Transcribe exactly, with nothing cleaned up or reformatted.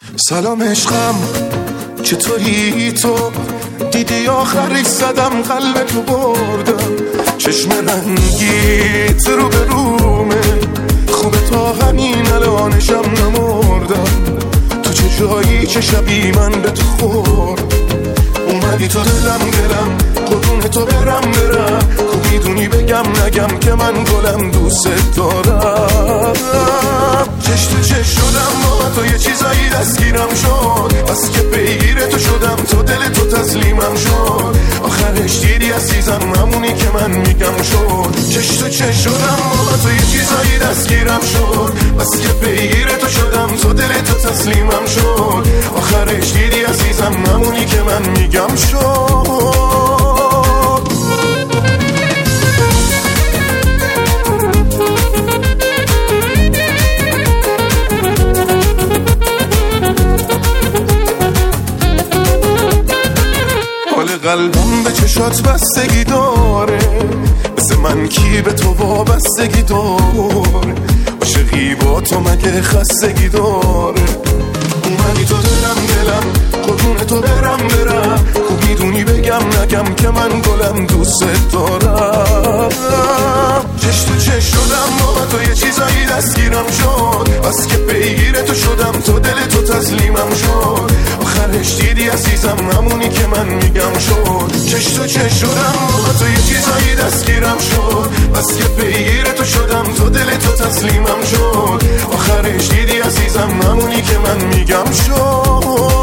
سلام عشقم، چطوری تو؟ دیدی آخرش زدم قلب تو بردم، چشم رنگیت رو به رومه، خوبه تا همین الانشم نمردم. تو چه جایی چه شبی من به تو خورد، اومدی تو دلم دلم قربون تو برم برم. خوب میدونی بگم نگم که من گلم دوست دارم. چش تو چش شدم با تو یه چیزایی دستگیرم شد، بس که پیگیر تو شدم تو دل تو تسلیمم شد. آخرش دیدی عزیزم همونی که من میگم شد. چش تو چش شدم با تو یه چیزایی دستگیرم شد، بس که پیگیر تو شدم تو دل تو تسلیمم شد. آخرش دیدی عزیزم همونی که من میگم شد. قلبم به چشات بستگی داره، مثل من کی به تو وابستگی داره؟ عاشقی با تو مگه خستگی داره؟ اومدی تو دلم دلم قربون تو برم برم. خوب میدونی بگم نگم که من گلم دوست دارم. چش تو چش شدم با تو یه چیزایی دستگیرم شد، بس که پیگیر تو شدم تو دل تو تسلیمم شد. آخرش دیدی عزیزم همونی که من میگم شد. چش تو چش شدم با تو یه چیزایی دستگیرم شد، بس که پیگیر تو شدم تو دل تو تسلیمم شد. آخرش دیدی عزیزم همونی که من میگم شد.